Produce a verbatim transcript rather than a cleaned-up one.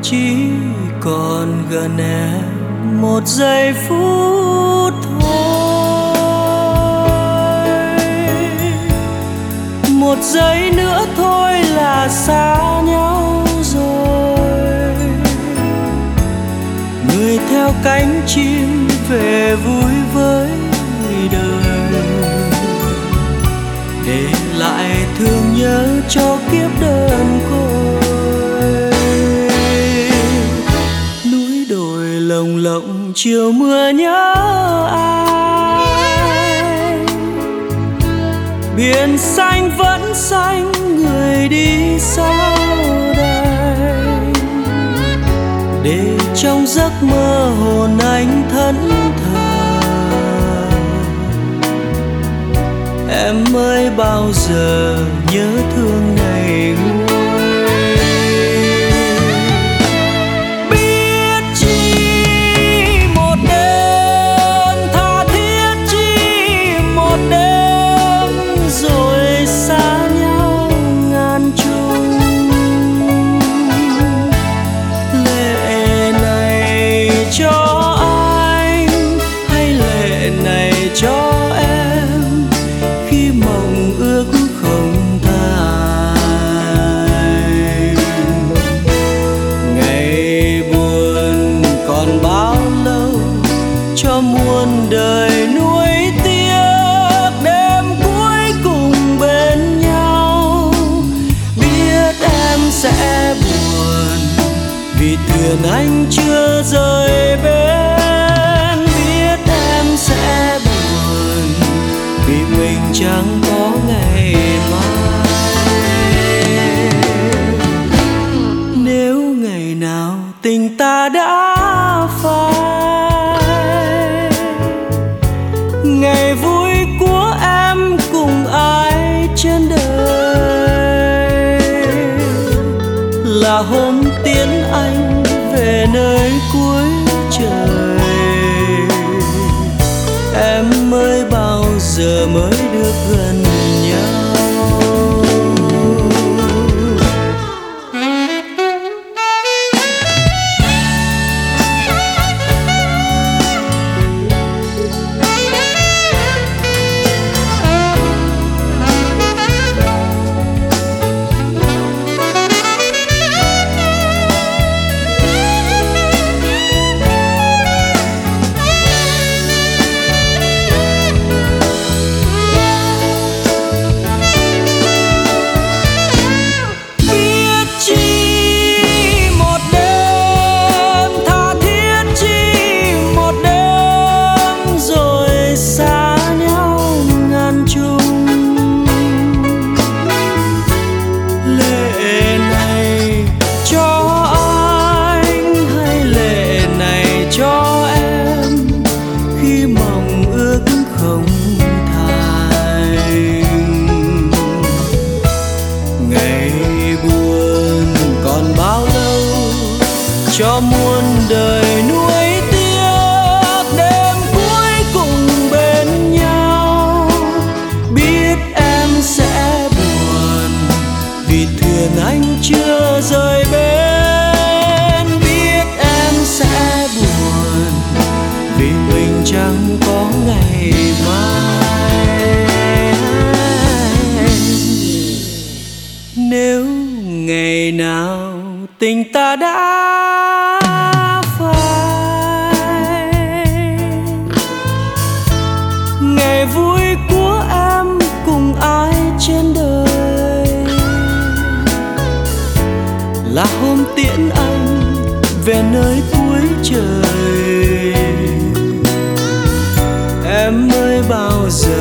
chỉ còn gần em một giây phút thôi. Một giây nữa thôi là xa nhau rồi. Người theo cánh chim về vui với đời, để lại thương nhớ cho kiếp đơn côi. Núi đồi lồng lộng chiều mưa nhớ ai, biển xanh vẫn xanh người đi sau đây. Để trong giấc mơ hồn anh thẫn thờ, em mới bao giờ nhớ thương ngày nguôi. Biết chi một đêm tha thiết, chi một đêm rồi xa nhau ngàn trùng. Lệ này cho anh hay lệ này cho em, khi mộng ước không thành. Ngày buồn còn bao lâu cho muôn đời nuối tiếc, đêm cuối cùng bên nhau. Biết em sẽ buồn vì thuyền anh chưa rời bến. Biết em sẽ buồn vì mình chẳng có ngày mai. Nếu ngày nào tình ta đã phai, ngày vui của em cùng ai trên đời, là hôm tiễn anh về nơi cuối trời. Em mới bao giờ mới được gần nhau. Cho muôn đời nuối tiếc, đêm cuối cùng bên nhau. Biết em sẽ buồn vì thuyền anh chưa rời bến. Biết em sẽ buồn vì mình chẳng có ngày mai. Nếu ngày nào tình ta đã phai, ngày vui của em cùng ai trên đời, là hôm tiễn anh về nơi cuối trời. Em mới bao giờ